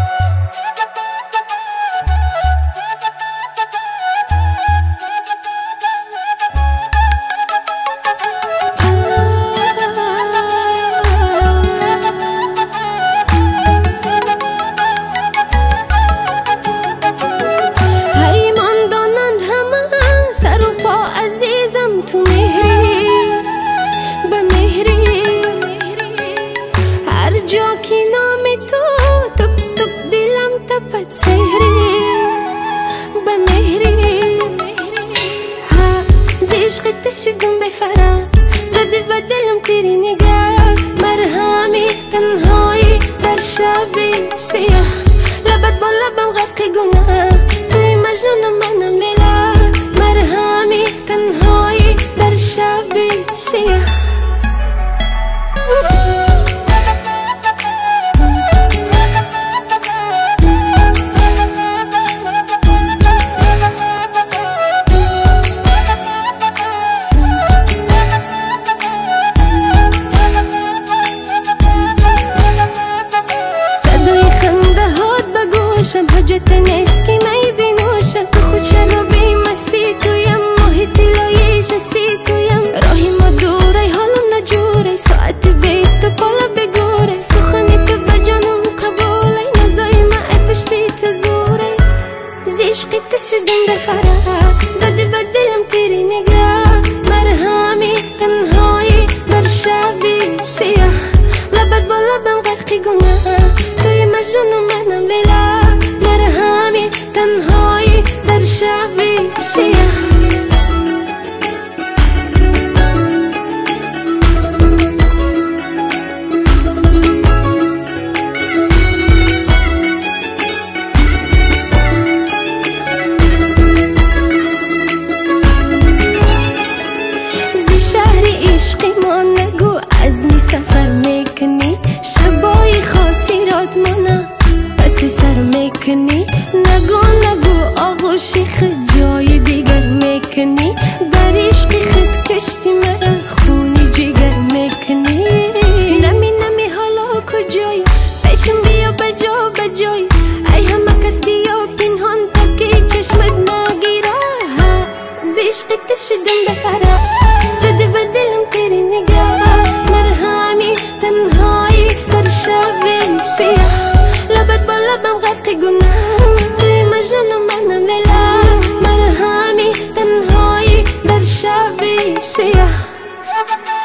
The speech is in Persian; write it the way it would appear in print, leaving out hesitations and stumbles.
عشقك تشدم بفراغ زاد بدلم تیری نگاه مرهمی تنهایی در شب سیاه لبت با لبم غرق گناه توی مجنون منم لیلا مرهمی تنهایی در شب سیاه حاجت نیست که می بینوشم تو خود شرابی مستی تویم محیطی لایش استی تویم راهی ما دوره حالم نجوره ساعت بیت پالا بگوره سخنی تو بجانم قبوله نزای ما افشتی تزوره زیشقی تشدم بفرح زدی بدلم تیری نگاه مرهمی تنهایی در شبی سیاه لبت با لبم غرقی گناه توی مجنون منم لیلا مرهمی تنهایی در شبی سیاه زی شهر عشقی ما نگو از می سفر میکنی شبای خاطرات مانا پس سر میکنی نگو نگو آغوشی خود جای دیگر میکنی در عشق خود کشتی مرا خونی جگر میکنی نمی نمی حالا کجایی پیشم بیا بجا بجای ای همه کس بیا پنهان تا که چشمت نگیره زیشق تشدم بفرح زده بدلم تیری نگاه مرهمی تنهایی در شب سیاه لبت با لبم غرق گناه توی مجنون منم لیلا مرهمی تنهایی در شب سیاه